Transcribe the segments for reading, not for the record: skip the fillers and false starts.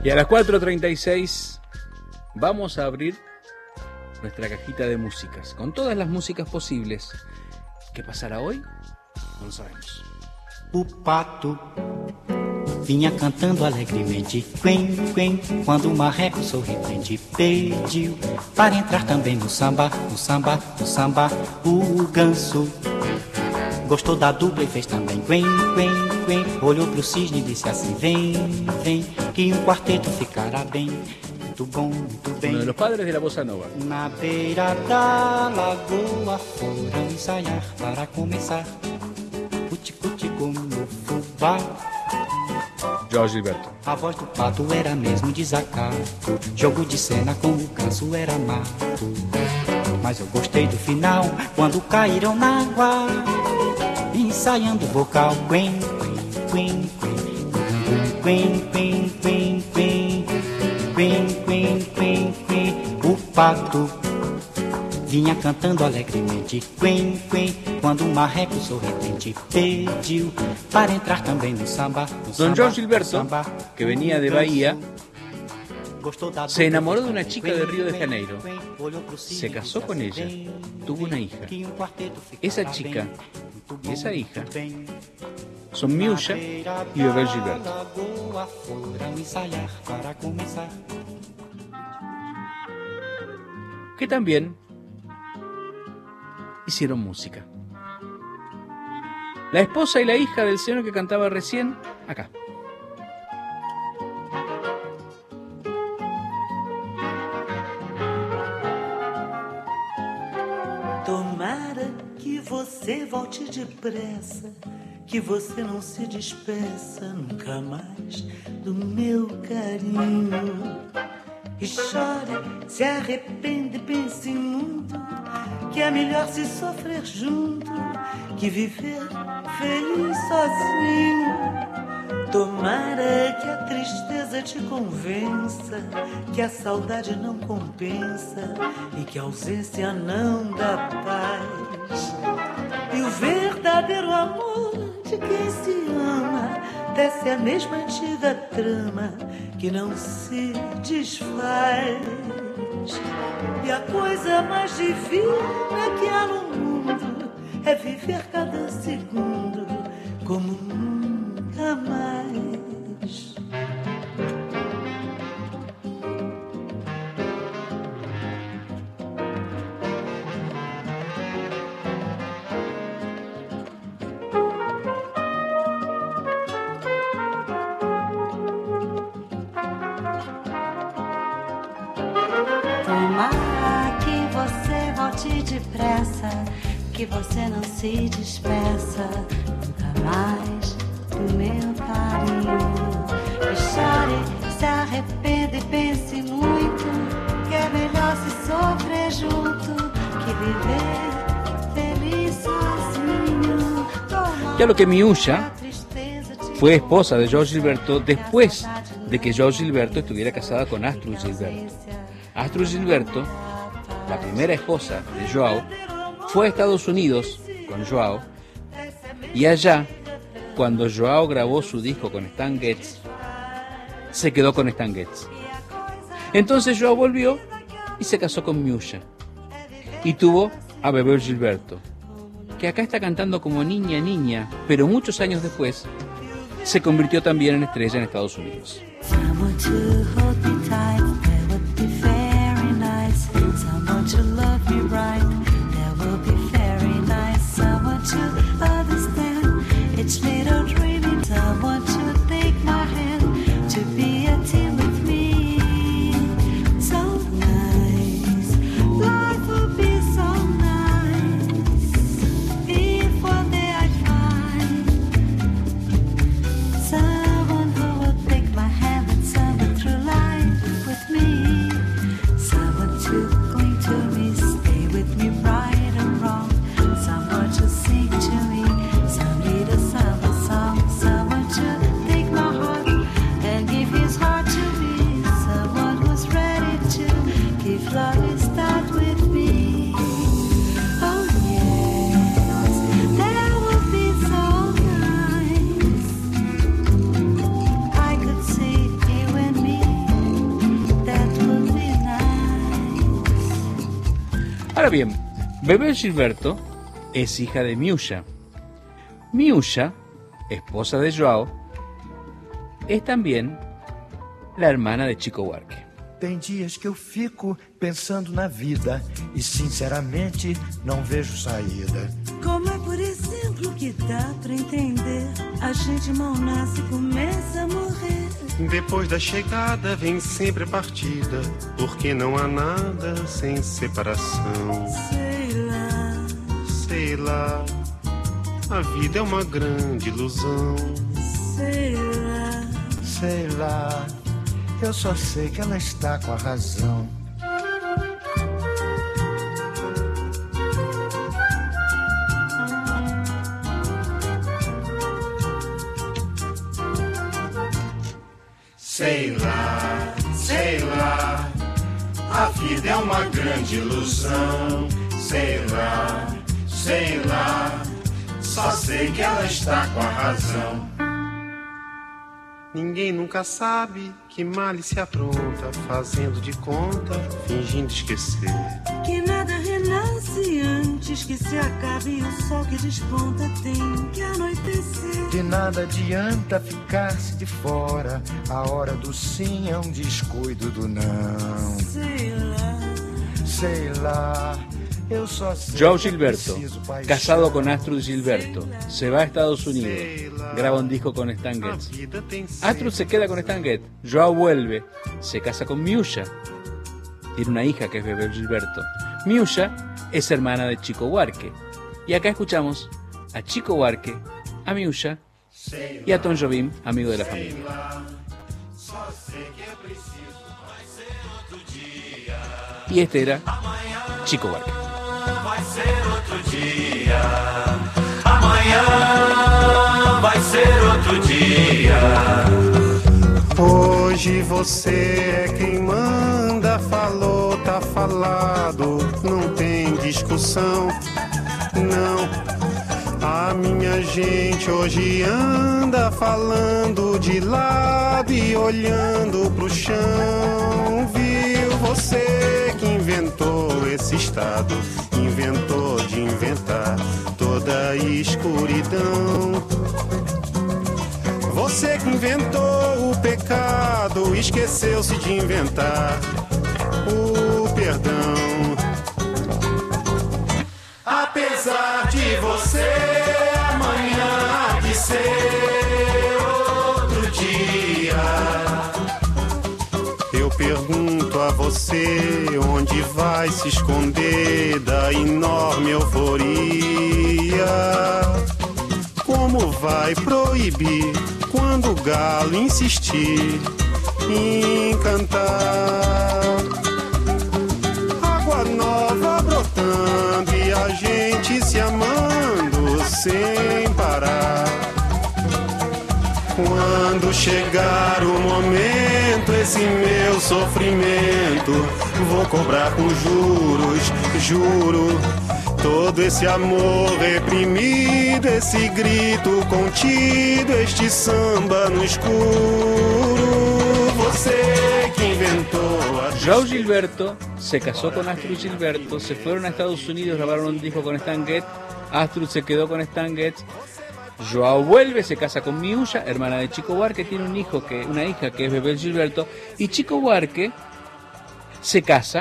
Y a las 4:36 vamos a abrir nuestra cajita de músicas, con todas las músicas posibles. ¿Qué pasará hoy? No lo sabemos. O pato vinha cantando alegremente, quen, quen, quando o marreco sorridente pediu para entrar também no samba, no samba, no samba. O ganso gostou da dupla e fez também quen, quen, quen. Olhou pro cisne e disse assim, vem, vem, que quarteto ficará bem. Muito bom, muito bem. Uno de los padres de la bossa nova. Na beira da lagoa foram ensaiar para começar. Cuti-cuti como no fubá. Jorge Gilberto. A voz do pato era mesmo desacato. Jogo de cena com o ganso era mato. Mas eu gostei do final, quando caíram na água, ensaiando o vocal. Quen, quen, quen, quen, quen, quen, quen, quen, quen, quen, quen. O pato vinha cantando alegremente, quen, quen, quando um marreco sorridente pediu para entrar também no samba. Don Jorge Gilberto, que venía de Bahía, se enamoró de una chica de Río de Janeiro, se casó con ella, tuvo una hija. Esa chica y esa hija son Miúcha y Bebel Gilberto. Que también hicieron música. La esposa y la hija del señor que cantaba recién, acá. Tomara que você volte depressa, que você não se despeça nunca mais do meu carinho. E chore, se arrepende, pense muito, que é melhor se sofrer junto que viver feliz sozinho. Tomara que a tristeza te convença, que a saudade não compensa e que a ausência não dá paz. E o verdadeiro amor de quem se ama desce a mesma antiga trama que não se desfaz. E a coisa mais divina que há no mundo é viver cada segundo como nunca mais. Tomara que você volte depressa, que você não se despeça nunca mais do meu carinho. E chore, se arrependa e pense muito, que é melhor se sofrer junto que viver feliz sozinho. Claro que Miúcha fue esposa de Jorge Gilberto después de que Jorge Gilberto estuviera casada con Astrud Gilberto. Astrud Gilberto, la primera esposa de Joao, fue a Estados Unidos con Joao, y allá, cuando Joao grabó su disco con Stan Getz, se quedó con Stan Getz. Entonces Joao volvió y se casó con Miúcha, y tuvo a Bebel Gilberto, que acá está cantando como niña, niña, pero muchos años después se convirtió también en estrella en Estados Unidos. To love me right, that will be very nice. Someone to understand, it's little dreaming. Someone to take my hand, to be a team with me. So nice, life will be so nice. If one day I find someone who will take my hand and send it through life. Ahora bien, Bebel Gilberto es hija de Miúcha. Miúcha, esposa de João, es también la hermana de Chico Buarque. Tem dias que eu fico pensando na vida e sinceramente não vejo saída. Como é, por exemplo, que dá pra entender? A gente mal nasce e começa a morrer. Depois da chegada vem sempre a partida, porque não há nada sem separação. Sei lá, a vida é uma grande ilusão. Sei lá, eu só sei que ela está com a razão. Sei lá, a vida é uma grande ilusão. Sei lá, só sei que ela está com a razão. Ninguém nunca sabe que malícia apronta, fazendo de conta, fingindo esquecer. Que nada renasce antes que se acabe, e o sol que desponta tem que anoitecer. De nada adianta ficar-se de fora, a hora do sim é um descuido do não. Sei lá, eu só sei. João Gilberto, casado con Astrud Gilberto, se va a Estados Unidos, graba un disco con Stan Getz. Astrud se queda con Stan Getz, João vuelve, se casa con Miúcha, tiene una hija que es Bebel Gilberto. Miúcha es hermana de Chico Buarque. Y acá escuchamos a Chico Buarque, a Miúcha y a Tom Jobim, amigo de la familia. Y este era Chico Buarque. Vai ser outro dia, amanhã vai ser outro dia. Hoje você é quem manda, falou, tá falado, não tem discussão, não. A minha gente hoje anda falando de lado e olhando pro chão. Viu você que inventou esse estado, inventou de inventar toda a escuridão. Você que inventou o pecado, esqueceu-se de inventar o perdão. Apesar de você, amanhã há de ser outro dia. Eu pergunto a você onde vai se esconder da enorme euforia. Como vai proibir quando o galo insistir em cantar? Água nova brotando e a gente se amando sem parar. Quando chegar o momento, esse meu sofrimento vou cobrar com juros, juro. Todo esse amor reprimido, esse grito contido, este samba no escuro. Você que inventou a... João Gilberto se casó con Astrud Gilberto, se fueron a Estados Unidos, grabaron un disco con Stan Getz, Astrud se quedó con Stan Getz, João vuelve, se casa con Miúcha, hermana de Chico Buarque, tiene una hija que es Bebel Gilberto, y Chico Buarque se casa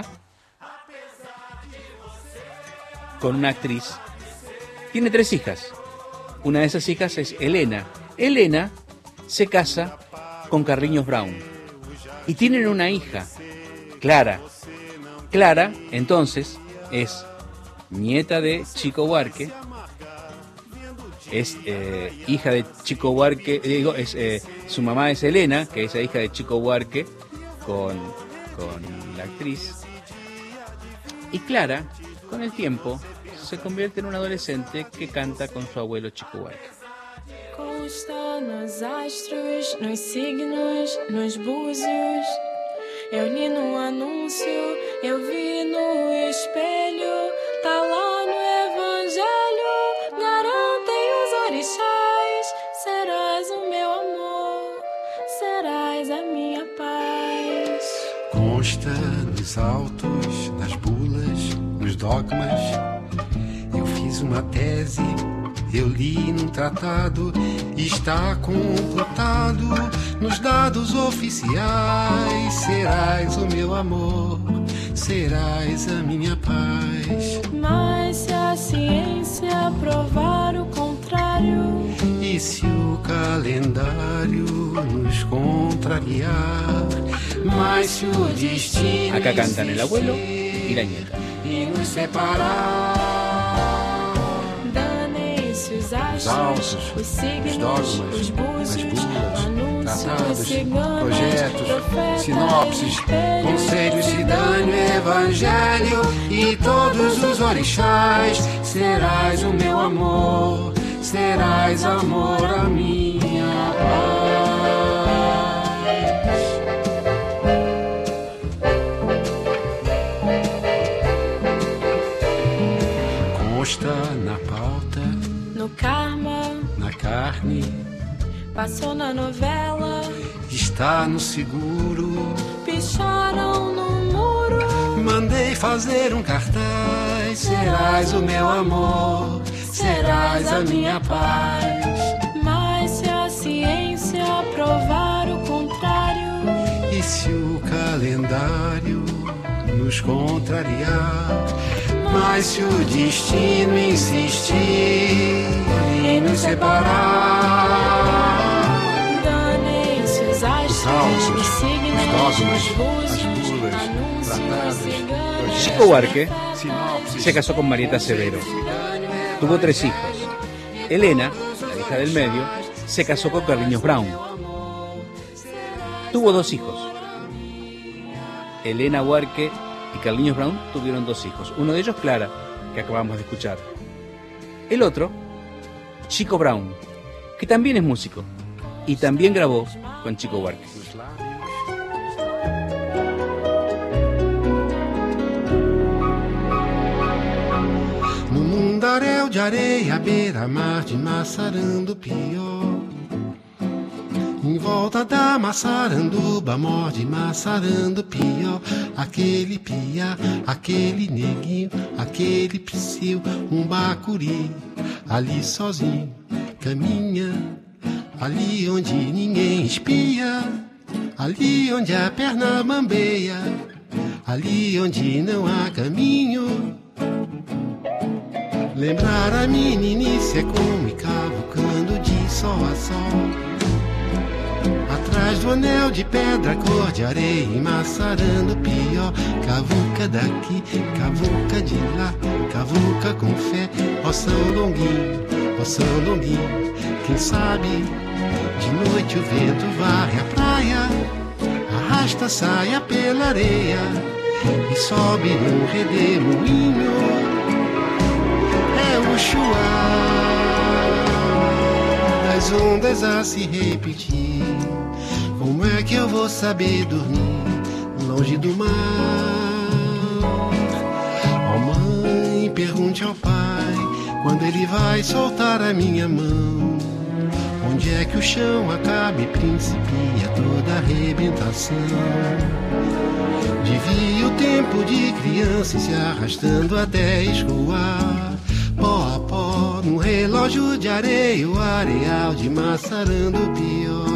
con una actriz. Tiene 3 hijas. Una de esas hijas es Helena. Helena se casa con Carlinhos Brown. Y tienen una hija, Clara. Clara, entonces, es nieta de Chico Buarque. Es hija de Chico Buarque. Su mamá es Helena, que es la hija de Chico Buarque con la actriz. Y Clara, con el tiempo, se convierte en un adolescente que canta con su abuelo Chico Buarque. Consta nos astros, nos signos, nos búzios. Eu li no anúncio, eu vi no espelho. Tá lá no evangelho, garantem os orixás. Serás o meu amor, serás a minha paz. Consta nos autos, nas bulas, nos dogmas. Eu fiz uma tese, eu li num tratado, está computado nos dados oficiais. Serás o meu amor, serás a minha paz. Mas se a ciência provar o contrário, e se o calendário nos contrariar, mas se o destino Acá cantan el abuelo y la nieta. e nos separar, danem-se os astros, os signos, dogmas, os búzios, as bulas, anúncios, tratados, ciganos, projetos, profetas, sinopses, espelhos, conselhos, se dane o evangelho e todos os orixás. Serás o meu amor, serás amor a minha paz. Consta na pauta, no karma, na carne, passou na novela, está no seguro. picharam no muro. Mandei fazer um cartaz. Serás o meu amor, serás a minha paz. Mas se a ciência provar o contrário, E se o calendário nos contrariar, mas se o destino insistir em nos separar, danem-se os astros, os signos, dogmas, os búzios, as bulas, anúncios, tratados, ciganos, Chico Buarque sinopsis, se casó con Marieta Severo. Tuvo 3 hijos. Elena, la hija del medio, se casó con Carliños Brown. Tuvo 2 hijos. Elena Buarque y Carliños Brown tuvieron 2 hijos. Uno de ellos, Clara, que acabamos de escuchar. El otro, Chico Brown, que también es músico y también grabó con Chico Buarque. no mundaréu de areia, beira-mar de Massarandupió. Em volta da Massaranduba, morde Massarandupió. Aquele piá, aquele neguinho, aquele psiu, um bacuri. Ali sozinho, caminha, ali onde ninguém espia. Ali onde a perna bambeia, ali onde não há caminho. Lembrar a meninice é como ir cavucando de sol a sol. Atrás do anel de pedra, cor de areia e Massarandupió. Cavuca daqui, cavuca de lá, cavuca com fé. Ó São Longuinho, ó São Longuinho. Quem sabe, de noite o vento varre a praia, arrasta a saia pela areia e sobe num redemoinho. É o chuar das ondas a se repetir. Como é que eu vou saber dormir longe do mar? Ó mãe, pergunte ao pai quando ele vai soltar a minha mão. Onde é que o chão acaba e principia toda a arrebentação? Devia o tempo de criança se arrastando até escoar. Pó a pó, no relógio de areia, o areal de Massarandupió.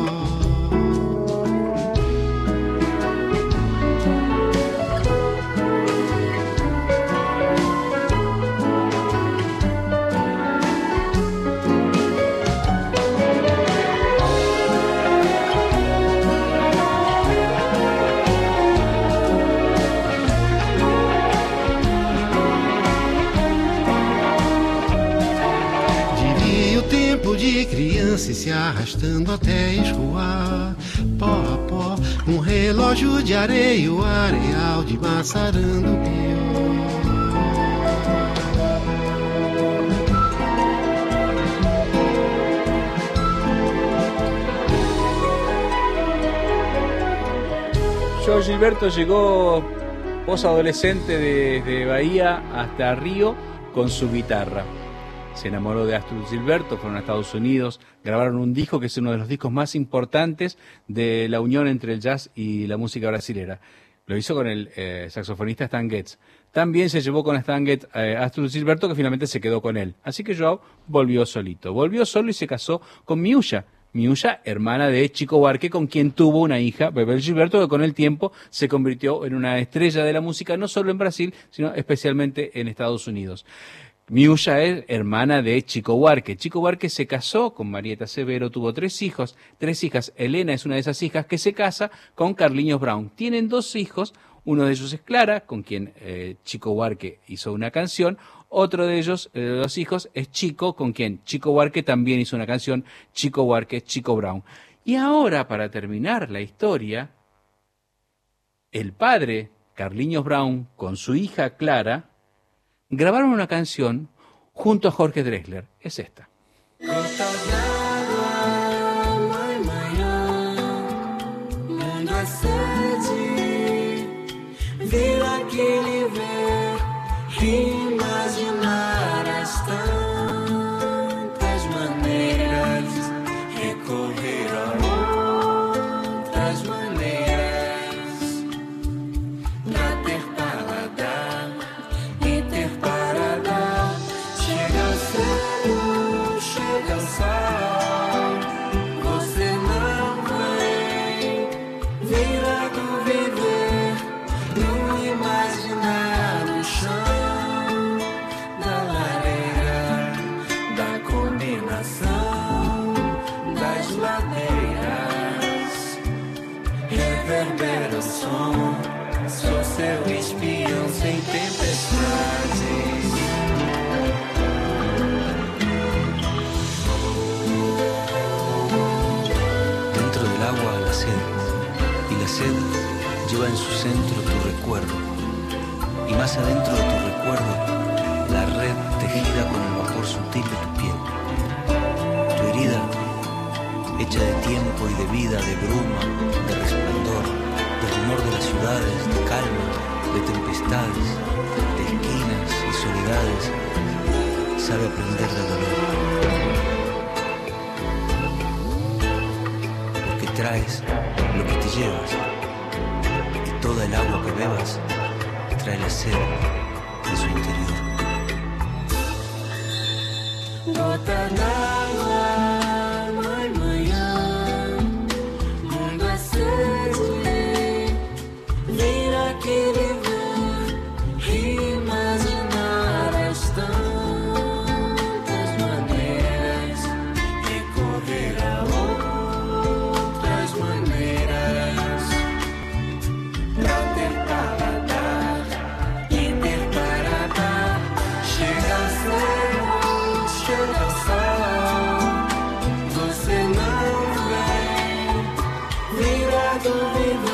De criança se arrastando até escoar. Pó a pó, um relógio de areia, o areal de Massarandupió. Jorge Gilberto llegó posadolescente desde Bahía hasta Río con su guitarra. Se enamoró de Astrud Gilberto, fueron a Estados Unidos, grabaron un disco que es uno de los discos más importantes de la unión entre el jazz y la música brasilera. Lo hizo con el saxofonista Stan Getz. También se llevó con Stan Getz a Astrud Gilberto, que finalmente se quedó con él. Así que Joao volvió solito. Volvió solo y se casó con Miúcha. Miúcha, hermana de Chico Buarque, con quien tuvo una hija, Bebel Gilberto, que con el tiempo se convirtió en una estrella de la música, no solo en Brasil, sino especialmente en Estados Unidos. Miúcha es hermana de Chico Buarque. Chico Buarque se casó con Marieta Severo, tuvo 3 hijos, 3 hijas. Elena es una de esas hijas que se casa con Carlinhos Brown. Tienen 2 hijos, uno de ellos es Clara, con quien Chico Buarque hizo una canción. Otro de ellos, los hijos, es Chico, con quien Chico Buarque también hizo una canción, Chico Buarque, Chico Brown. Y ahora, para terminar la historia, el padre, Carlinhos Brown, con su hija Clara, grabaron una canción junto a Jorge Drexler. Es esta. Imaginar as tantas maneiras, recorrer a outras maneiras, pra ter paladar e ter para dar. Chega o céu, chega o sol, você não vem, vira do viver, no imaginar o chão. Das ladeiras reverbera o som, sou seu espião sem tempestades. Dentro del agua la sed, y la sed lleva en su centro tu recuerdo, y más adentro de tu recuerdo la red tejida con el vapor sutil de tu piel. Tu herida, hecha de tiempo y de vida, de bruma, de resplandor, de rumor de las ciudades, de calma, de tempestades, de esquinas y soledades, sabe aprender del dolor. Porque traes lo que te llevas, y toda el agua que bebas trae la sed en su interior. Gota d'água, mãe, manhã, mundo é sede, vir aquele ver, imaginar as tantas maneiras, recorrer a outras maneiras, pra ter paladar e ter para dar. Chega a ser chega o sol, você não vem, vira do viver.